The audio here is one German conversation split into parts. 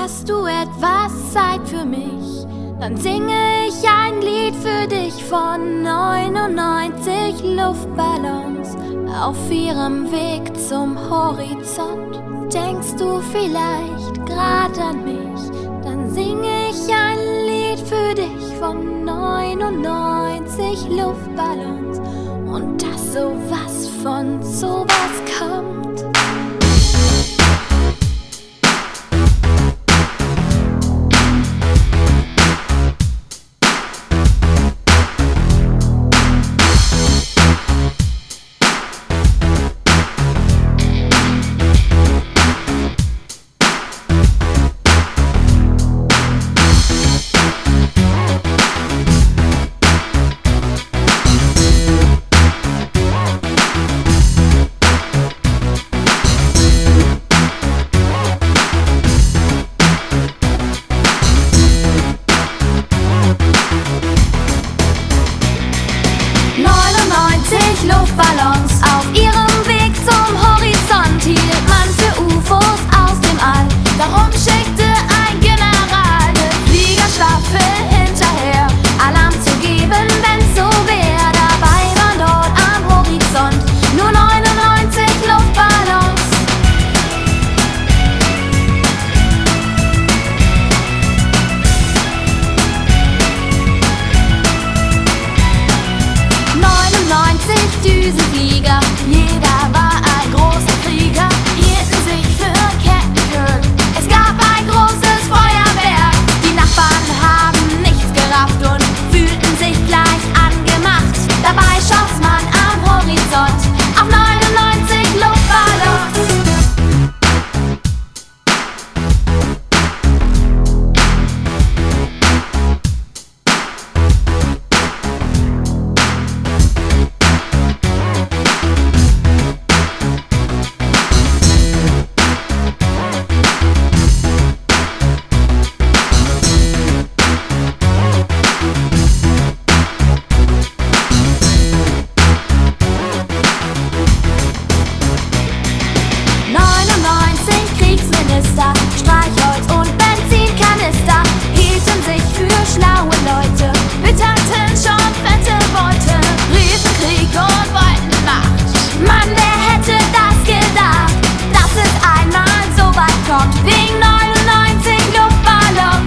Hast du etwas Zeit für mich? Dann singe ich ein Lied für dich von 99 Luftballons auf ihrem Weg zum Horizont. Denkst du vielleicht grad an mich? Dann singe ich ein Lied für dich von 99 Luftballons und dass sowas von sowas kommt. Luftballons auf ihrem Weg zum Horizont hielt man für UFOs aus dem All. Darum schickte ein General eine Fliegerstaffel hinterher, Alarm zu geben, wenn's so wär. Dabei waren dort am Horizont nur 99 Luftballons. Düsenflieger, jeder war ein großer Krieger, hielten sich für Kettenkönig. Es gab ein großes Feuerwerk, die Nachbarn haben nichts gerafft und fühlten sich gleich angemacht. Dabei schoss man am Horizont auf 99 Luftballons. Streichholz und Benzinkanister hielten sich für schlaue Leute, witterten schon fette Beute, riefen Krieg und wollten Macht. Mann, wer hätte das gedacht, dass es einmal so weit kommt, wegen 99 Luftballons.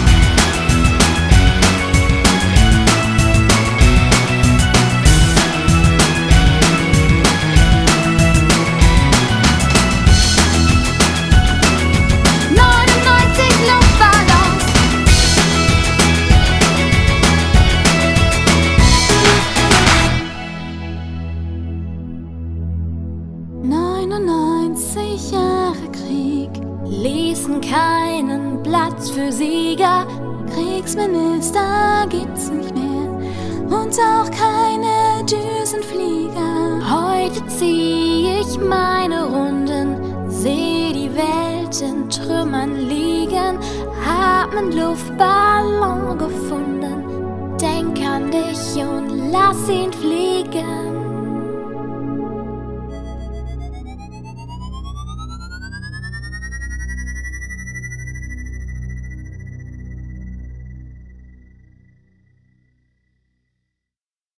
Jahre Krieg ließen keinen Platz für Sieger. Kriegsminister gibt's nicht mehr und auch keine Düsenflieger. Heute zieh ich meine Runden, seh die Welt in Trümmern liegen, hab nen Luftballon gefunden. Denk an dich und lass ihn fliegen.